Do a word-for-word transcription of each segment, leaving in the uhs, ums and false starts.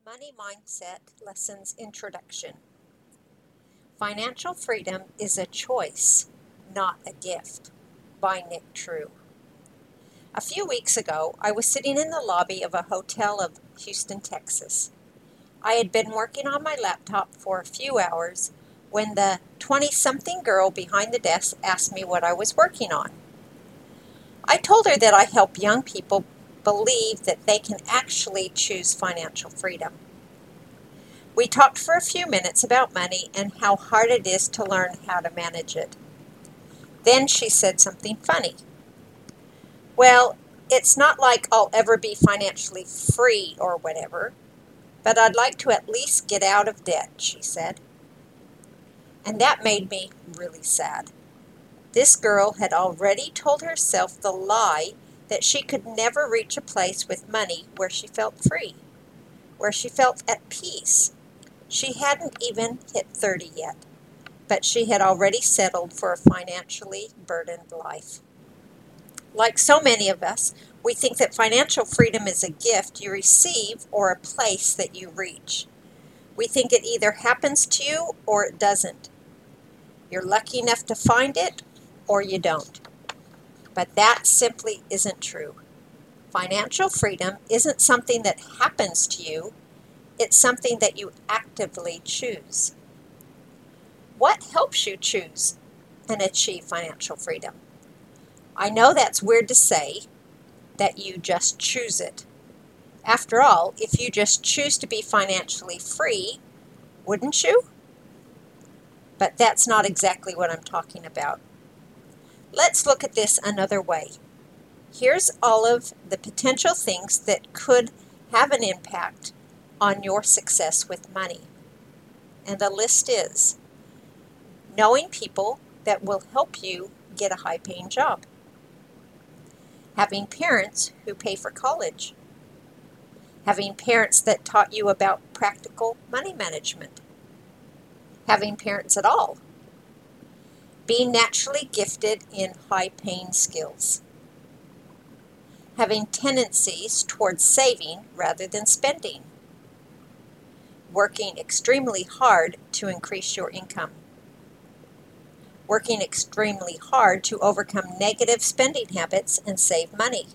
Money Mindset Lessons Introduction. Financial freedom is a choice, not a gift, by Nick True. A few weeks ago, I was sitting in the lobby of a hotel of Houston, Texas. I had been working on my laptop for a few hours when the twenty-something girl behind the desk asked me what I was working on. I told her that I help young people believe that they can actually choose financial freedom. We talked for a few minutes about money and how hard it is to learn how to manage it. Then she said something funny. Well, it's not like I'll ever be financially free or whatever, but I'd like to at least get out of debt, she said. And that made me really sad. This girl had already told herself the lie that she could never reach a place with money where she felt free, where she felt at peace. She hadn't even hit thirty yet, but she had already settled for a financially burdened life. Like so many of us, we think that financial freedom is a gift you receive or a place that you reach. We think it either happens to you or it doesn't. You're lucky enough to find it or you don't. But that simply isn't true. Financial freedom isn't something that happens to you. It's something that you actively choose. What helps you choose and achieve financial freedom? I know that's weird to say, that you just choose it. After all, if you just choose to be financially free, wouldn't you? But that's not exactly what I'm talking about. Let's look at this another way. Here's all of the potential things that could have an impact on your success with money. And the list is knowing people that will help you get a high-paying job, having parents who pay for college, having parents that taught you about practical money management, having parents at all, being naturally gifted in high-paying skills, having tendencies towards saving rather than spending, working extremely hard to increase your income, working extremely hard to overcome negative spending habits and save money,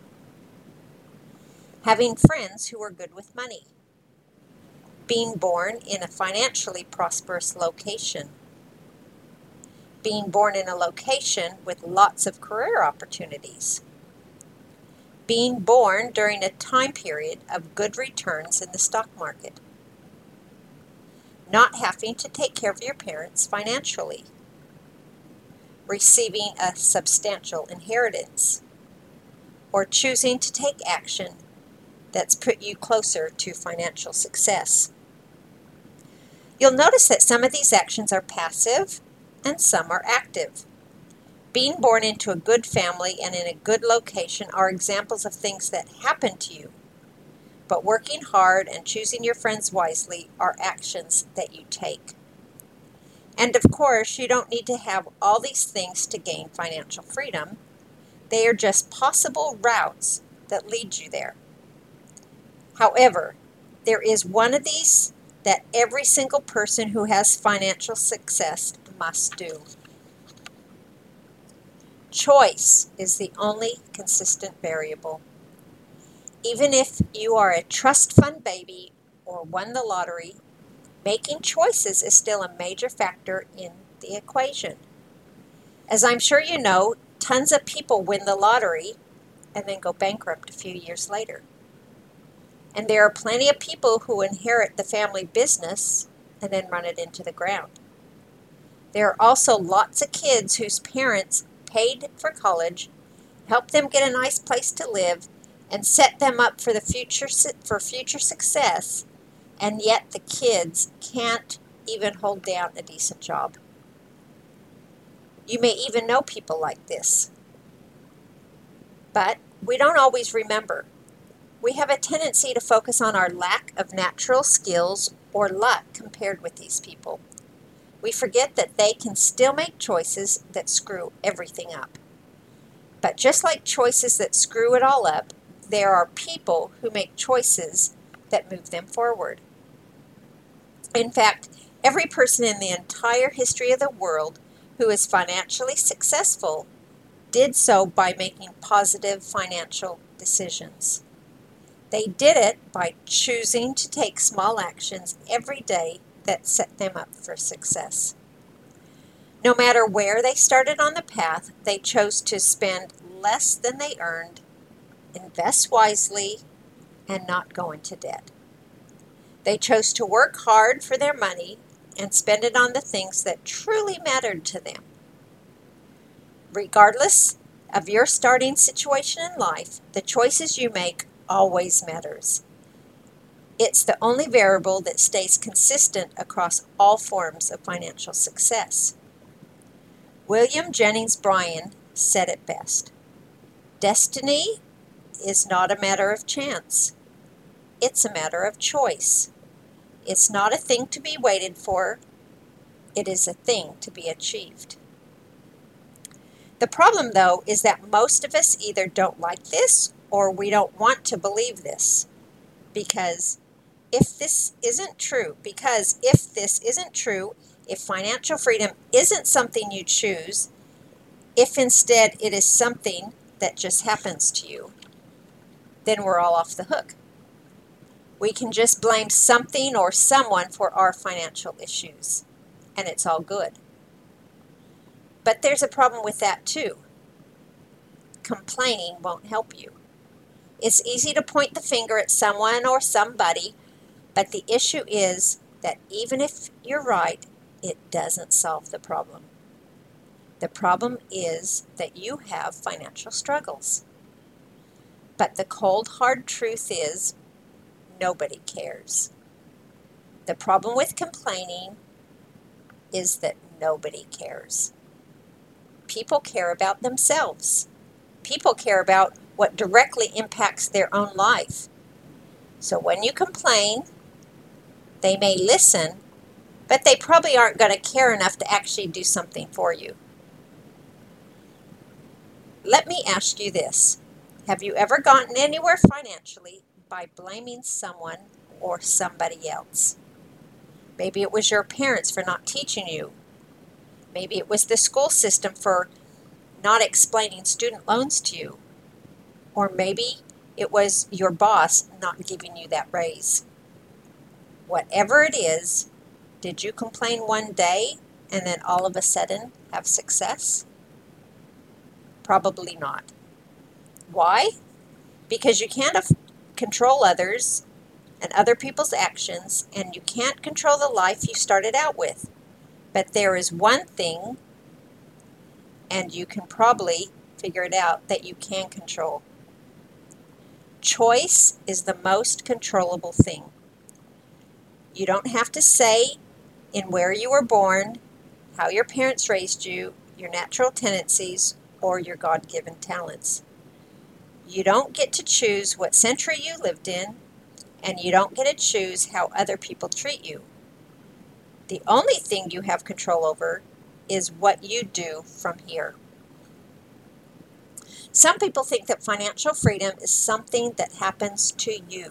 having friends who are good with money, being born in a financially prosperous location, being born in a location with lots of career opportunities, being born during a time period of good returns in the stock market, not having to take care of your parents financially, receiving a substantial inheritance, or choosing to take action that's put you closer to financial success. You'll notice that some of these actions are passive and some are active. Being born into a good family and in a good location are examples of things that happen to you. But working hard and choosing your friends wisely are actions that you take. And of course, you don't need to have all these things to gain financial freedom. They are just possible routes that lead you there. However, there is one of these that every single person who has financial success must do. Choice is the only consistent variable. Even if you are a trust fund baby or won the lottery, making choices is still a major factor in the equation. As I'm sure you know, tons of people win the lottery and then go bankrupt a few years later. And there are plenty of people who inherit the family business and then run it into the ground. There are also lots of kids whose parents paid for college, helped them get a nice place to live, and set them up for the future for future success, and yet the kids can't even hold down a decent job. You may even know people like this. But we don't always remember. We have a tendency to focus on our lack of natural skills or luck compared with these people. We forget that they can still make choices that screw everything up. But just like choices that screw it all up, there are people who make choices that move them forward. In fact, every person in the entire history of the world who is financially successful did so by making positive financial decisions. They did it by choosing to take small actions every day that set them up for success. No matter where they started on the path, they chose to spend less than they earned, invest wisely, and not go into debt. They chose to work hard for their money and spend it on the things that truly mattered to them. Regardless of your starting situation in life, the choices you make always matters. It's the only variable that stays consistent across all forms of financial success. William Jennings Bryan said it best. Destiny is not a matter of chance. It's a matter of choice. It's not a thing to be waited for. It is a thing to be achieved. The problem, though, is that most of us either don't like this or we don't want to believe this. Because if this isn't true, because if this isn't true, if financial freedom isn't something you choose, if instead it is something that just happens to you, then we're all off the hook. We can just blame something or someone for our financial issues, and it's all good. But there's a problem with that too. Complaining won't help you. It's easy to point the finger at someone or somebody, but the issue is that even if you're right, it doesn't solve the problem. The problem is that you have financial struggles. But the cold, hard truth is, nobody cares. The problem with complaining is that nobody cares. People care about themselves. People care about what directly impacts their own life. So when you complain, they may listen, but they probably aren't going to care enough to actually do something for you. Let me ask you this. Have you ever gotten anywhere financially by blaming someone or somebody else? Maybe it was your parents for not teaching you. Maybe it was the school system for not explaining student loans to you. Or maybe it was your boss not giving you that raise. Whatever it is, did you complain one day and then all of a sudden have success? Probably not. Why? Because you can't af- control others and other people's actions, and you can't control the life you started out with. But there is one thing, and you can probably figure it out, that you can control. Choice is the most controllable thing. You don't have to say in where you were born, how your parents raised you, your natural tendencies, or your God-given talents. You don't get to choose what century you lived in, and you don't get to choose how other people treat you. The only thing you have control over is what you do from here. Some people think that financial freedom is something that happens to you,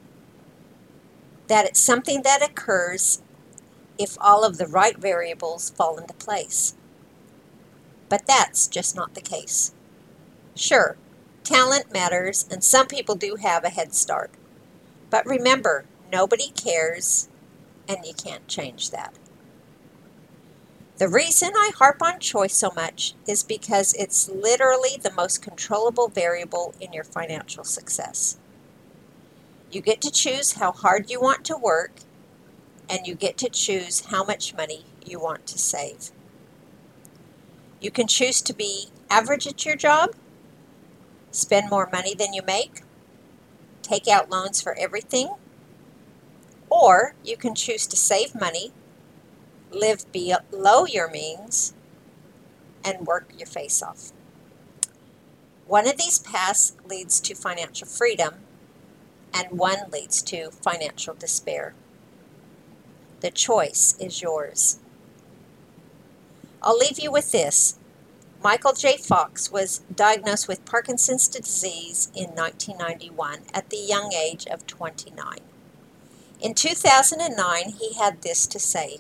that it's something that occurs if all of the right variables fall into place. But that's just not the case. Sure, talent matters, and some people do have a head start. But remember, nobody cares, and you can't change that. The reason I harp on choice so much is because it's literally the most controllable variable in your financial success. You get to choose how hard you want to work, and you get to choose how much money you want to save. You can choose to be average at your job, spend more money than you make, take out loans for everything, or you can choose to save money, live below your means, and work your face off. One of these paths leads to financial freedom, and one leads to financial despair. The choice is yours. I'll leave you with this. Michael J. Fox was diagnosed with Parkinson's disease in nineteen ninety-one at the young age of twenty-nine. In two thousand nine, he had this to say: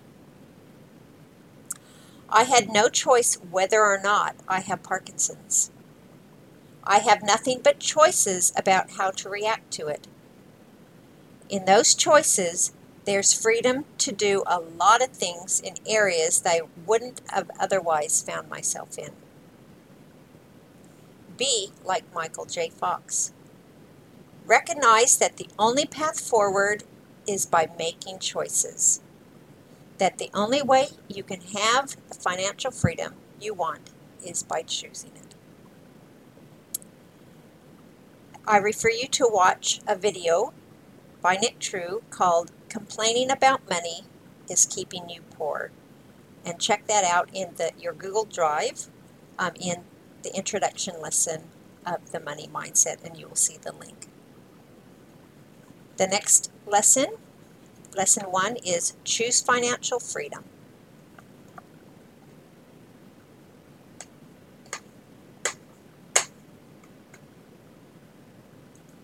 "I had no choice whether or not I have Parkinson's. I have nothing but choices about how to react to it. In those choices, there's freedom to do a lot of things in areas that I wouldn't have otherwise found myself in." Be like Michael J. Fox. Recognize that the only path forward is by making choices. That the only way you can have the financial freedom you want is by choosing it. I refer you to watch a video by Nick True called "Complaining About Money is Keeping You Poor," and check that out in the, your Google Drive um, in the introduction lesson of the money mindset, and you will see the link. The next lesson, lesson one, is choose financial freedom.